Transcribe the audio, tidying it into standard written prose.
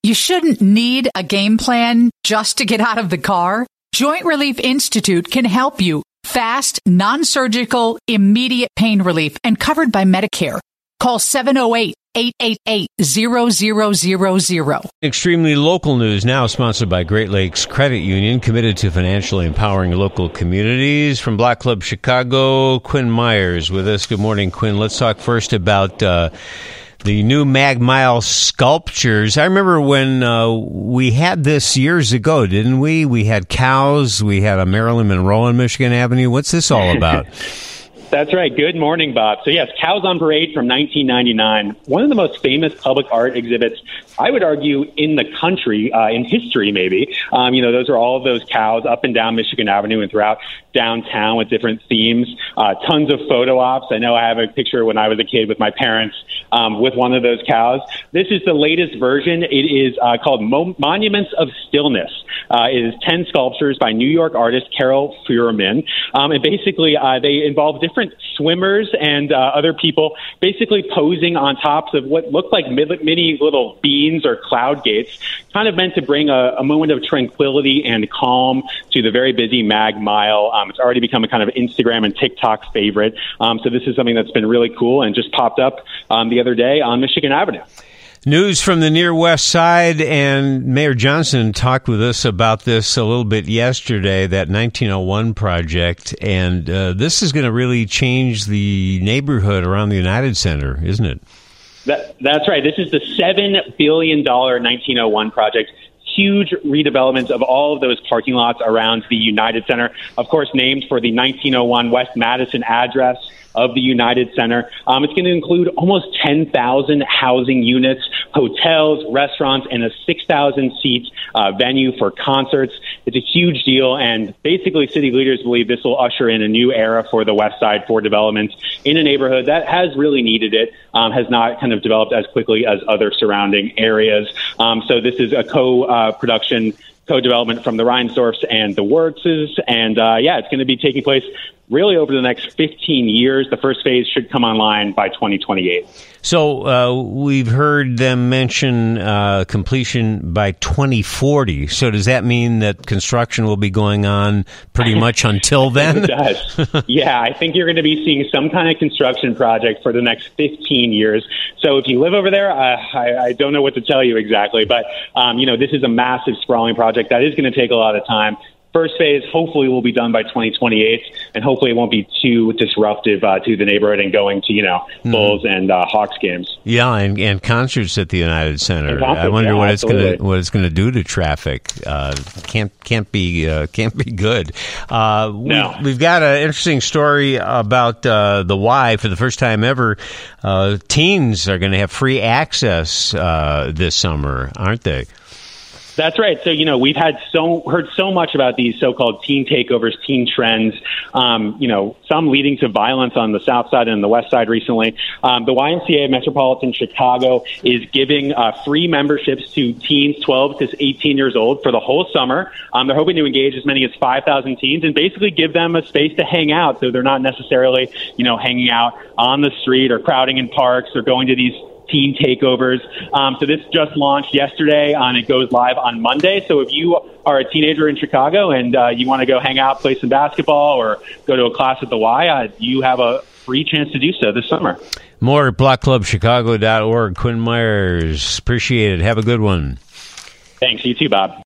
You shouldn't need a game plan just to get out of the car. Joint Relief Institute can help you. Fast, non-surgical, immediate pain relief and covered by Medicare. Call 708-888-0000. Extremely local news now, sponsored by Great Lakes Credit Union, committed to financially empowering local communities. From Black Club Chicago, Quinn Myers with us. Good morning, Quinn. Let's talk first about the new Mag Mile sculptures. I remember when we had this years ago, didn't we? We had cows. We had a Marilyn Monroe on Michigan Avenue. What's this all about? That's right. Good morning, Bob. So yes, Cows on Parade from 1999. One of the most famous public art exhibits, I would argue, in the country, in history maybe. Those are all of those cows up and down Michigan Avenue and throughout downtown with different themes. Tons of photo ops. I know I have a picture when I was a kid with my parents with one of those cows. This is the latest version. It is called Monuments of Stillness. It is 10 sculptures by New York artist Carol Fuhrman. And basically, they involve different swimmers and other people basically posing on tops of what look like mini little beans or cloud gates, kind of meant to bring a moment of tranquility and calm to the very busy Mag Mile. It's already become a kind of Instagram and TikTok favorite. So this is something that's been really cool and just popped up the other day on Michigan Avenue. News from the near west side, and Mayor Johnson talked with us about this a little bit yesterday, that 1901 project, and this is going to really change the neighborhood around the United Center, isn't it? That's right. This is the $7 billion 1901 project. Huge redevelopment of all of those parking lots around the United Center, of course, named for the 1901 West Madison address of the United Center. It's going to include almost 10,000 housing units, hotels, restaurants, and a 6,000-seat venue for concerts. It's a huge deal, and basically city leaders believe this will usher in a new era for the West Side for development in a neighborhood that has really needed it, has not kind of developed as quickly as other surrounding areas. So this is a co-development from the Reinsdorfs and the Wertzes, and it's going to be taking place really over the next 15 years. The first phase should come online by 2028. So we've heard them mention completion by 2040. So does that mean that construction will be going on pretty much until then? It does. Yeah, I think you're going to be seeing some kind of construction project for the next 15 years. So if you live over there, I don't know what to tell you exactly, but this is a massive sprawling project that is going to take a lot of time. First phase hopefully will be done by 2028, and hopefully it won't be too disruptive to the neighborhood and going to, Bulls and Hawks games. Yeah, and concerts at the United Center. I wonder what it's going to do to traffic. Can't be good. No. We've got an interesting story about the Y. For the first time ever, teens are going to have free access this summer, aren't they? That's right. So, we've heard so much about these so-called teen takeovers, teen trends, some leading to violence on the South Side and the West Side recently. The YMCA Metropolitan Chicago is giving free memberships to teens 12 to 18 years old for the whole summer. They're hoping to engage as many as 5,000 teens and basically give them a space to hang out, so they're not necessarily, hanging out on the street or crowding in parks or going to these teen takeovers. So this just launched yesterday, and it goes live on Monday. So if you are a teenager in Chicago and you want to go hang out, play some basketball, or go to a class at the Y, you have a free chance to do so this summer. More at blockclubchicago.org. Quinn Myers, appreciate it. Have a good one. Thanks. You too, Bob.